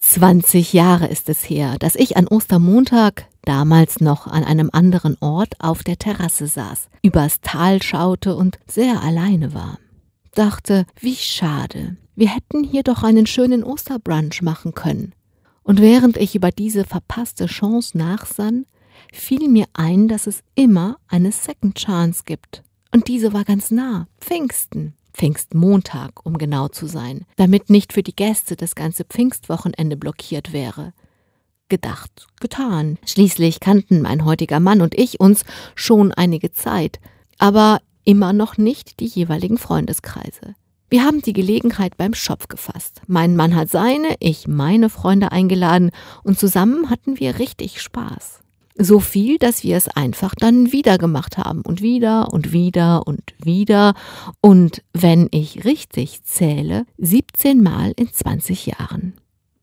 20 Jahre ist es her, dass ich an Ostermontag, damals noch an einem anderen Ort, auf der Terrasse saß, übers Tal schaute und sehr alleine war. Dachte, wie schade, wir hätten hier doch einen schönen Osterbrunch machen können. Und während ich über diese verpasste Chance nachsann, fiel mir ein, dass es immer eine Second Chance gibt. Und diese war ganz nah, Pfingsten. Pfingstmontag, um genau zu sein, damit nicht für die Gäste das ganze Pfingstwochenende blockiert wäre. Gedacht, getan. Schließlich kannten mein heutiger Mann und ich uns schon einige Zeit, aber immer noch nicht die jeweiligen Freundeskreise. Wir haben die Gelegenheit beim Schopf gefasst. Mein Mann hat seine, ich meine Freunde eingeladen und zusammen hatten wir richtig Spaß. So viel, dass wir es einfach dann wieder gemacht haben und wieder und wieder und wieder und, wenn ich richtig zähle, 17 Mal in 20 Jahren.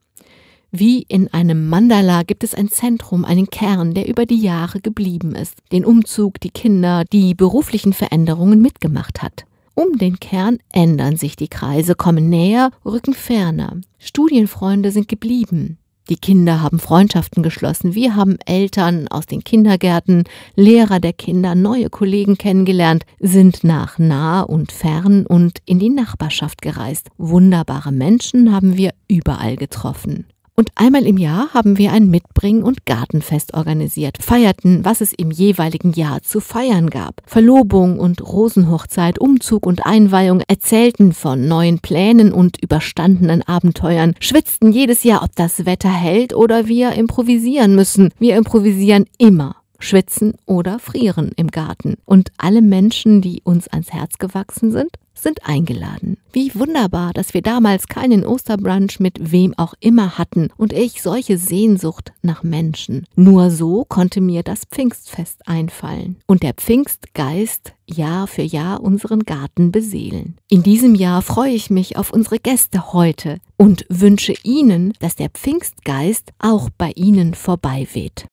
Wie in einem Mandala gibt es ein Zentrum, einen Kern, der über die Jahre geblieben ist, den Umzug, die Kinder, die beruflichen Veränderungen mitgemacht hat. Um den Kern ändern sich die Kreise, kommen näher, rücken ferner. Studienfreunde sind geblieben. Die Kinder haben Freundschaften geschlossen, wir haben Eltern aus den Kindergärten, Lehrer der Kinder, neue Kollegen kennengelernt, sind nach nah und fern und in die Nachbarschaft gereist. Wunderbare Menschen haben wir überall getroffen. Und einmal im Jahr haben wir ein Mitbring- und Gartenfest organisiert, feierten, was es im jeweiligen Jahr zu feiern gab. Verlobung und Rosenhochzeit, Umzug und Einweihung, erzählten von neuen Plänen und überstandenen Abenteuern, schwitzten jedes Jahr, ob das Wetter hält oder wir improvisieren müssen. Wir improvisieren immer. Schwitzen oder frieren im Garten. Und alle Menschen, die uns ans Herz gewachsen sind eingeladen. Wie wunderbar, dass wir damals keinen Osterbrunch mit wem auch immer hatten und ich solche Sehnsucht nach Menschen. Nur so konnte mir das Pfingstfest einfallen und der Pfingstgeist Jahr für Jahr unseren Garten beseelen. In diesem Jahr freue ich mich auf unsere Gäste heute und wünsche Ihnen, dass der Pfingstgeist auch bei Ihnen vorbeiweht.